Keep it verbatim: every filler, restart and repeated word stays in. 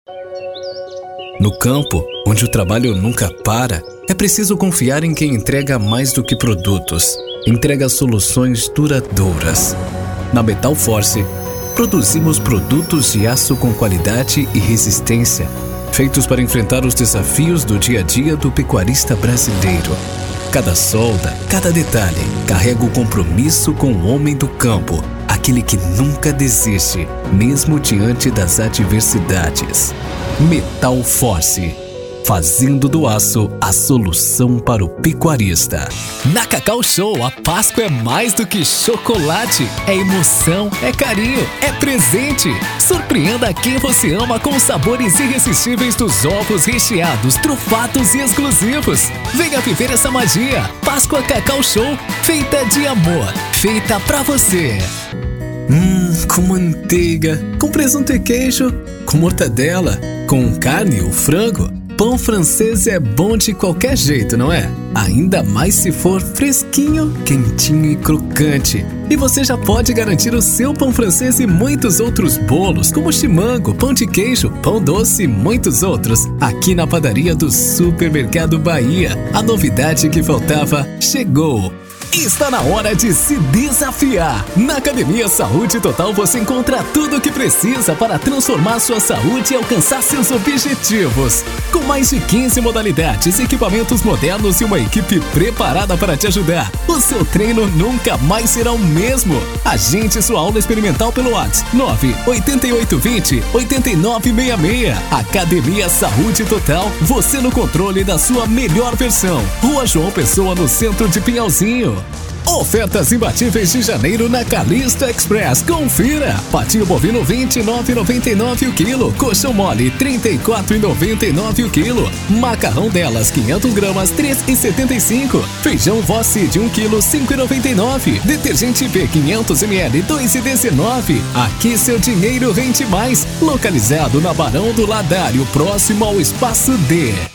No campo, onde o trabalho nunca para, é preciso confiar em quem entrega mais do que produtos. Entrega soluções duradouras. Na Metal Force, produzimos produtos de aço com qualidade e resistência, feitos para enfrentar os desafios do dia a dia do pecuarista brasileiro. Cada solda, cada detalhe, carrega o compromisso com o homem do campo, aquele que nunca desiste, mesmo diante das adversidades. Metal Force, fazendo do aço a solução para o pecuarista. Na Cacau Show, a Páscoa é mais do que chocolate. É emoção, é carinho, é presente. Surpreenda quem você ama com os sabores irresistíveis dos ovos recheados, trufados e exclusivos. Venha viver essa magia. Páscoa Cacau Show, feita de amor, feita pra você. Hum, com manteiga, com presunto e queijo, com mortadela, com carne ou frango. Pão francês é bom de qualquer jeito, não é? Ainda mais se for fresquinho, quentinho e crocante. E você já pode garantir o seu pão francês e muitos outros bolos, como chimango, pão de queijo, pão doce e muitos outros, aqui na padaria do Supermercado Bahia. A novidade que faltava chegou. Está na hora de se desafiar. Na Academia Saúde Total você encontra tudo o que precisa para transformar sua saúde e alcançar seus objetivos. Com mais de quinze modalidades, equipamentos modernos e uma equipe preparada para te ajudar, o seu treino nunca mais será o mesmo. Agende sua aula experimental pelo WhatsApp nove oito oito dois zero oito nove seis seis. Academia Saúde Total, você no controle da sua melhor versão. Rua João Pessoa, no centro de Pinhalzinho. Ofertas imbatíveis de janeiro na Calista Express. Confira! Patinho bovino vinte e nove reais e noventa e nove centavos o quilo. Coxão mole trinta e quatro reais e noventa e nove centavos o quilo. Macarrão delas quinhentas gramas três reais e setenta e cinco centavos. Feijão Vosside um quilo cinco reais e noventa e nove centavos. Detergente P quinhentos mililitros dois reais e dezenove centavos. Aqui seu dinheiro rende mais. Localizado na Barão do Ladário, próximo ao Espaço D.